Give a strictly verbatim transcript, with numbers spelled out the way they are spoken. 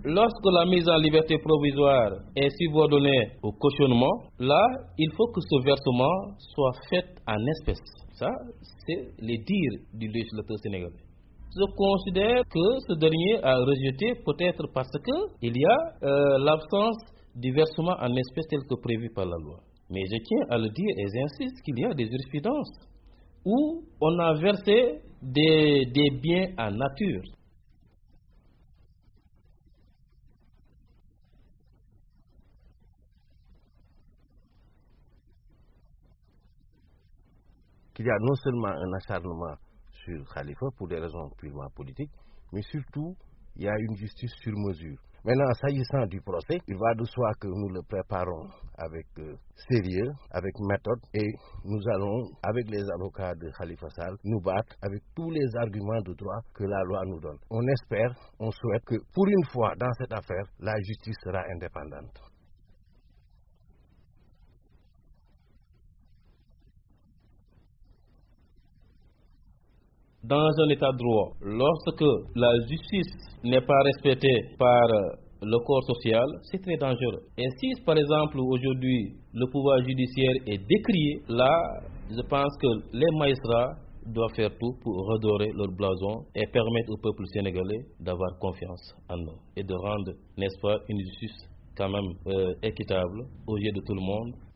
lorsque la mise en liberté provisoire est subordonnée au cautionnement, là, il faut que ce versement soit fait en espèces. Ça, c'est les dires du législateur sénégalais. Je considère que ce dernier a rejeté peut-être parce qu'il y a euh, l'absence du versement en espèces tel que prévu par la loi. Mais je tiens à le dire et j'insiste qu'il y a des jurisprudences où on a versé des, des biens en nature. Il y a non seulement un acharnement sur Khalifa pour des raisons purement politiques, mais surtout, il y a une justice sur mesure. Maintenant, s'agissant du procès, il va de soi que nous le préparons avec euh, sérieux, avec méthode, et nous allons, avec les avocats de Khalifa Sall, nous battre avec tous les arguments de droit que la loi nous donne. On espère, on souhaite que, pour une fois dans cette affaire, la justice sera indépendante. Dans un état de droit, lorsque la justice n'est pas respectée par le corps social, c'est très dangereux. Et si, par exemple, aujourd'hui, le pouvoir judiciaire est décrié, là, je pense que les magistrats doivent faire tout pour redorer leur blason et permettre au peuple sénégalais d'avoir confiance en eux et de rendre, n'est-ce pas, une justice quand même euh, équitable aux yeux de tout le monde.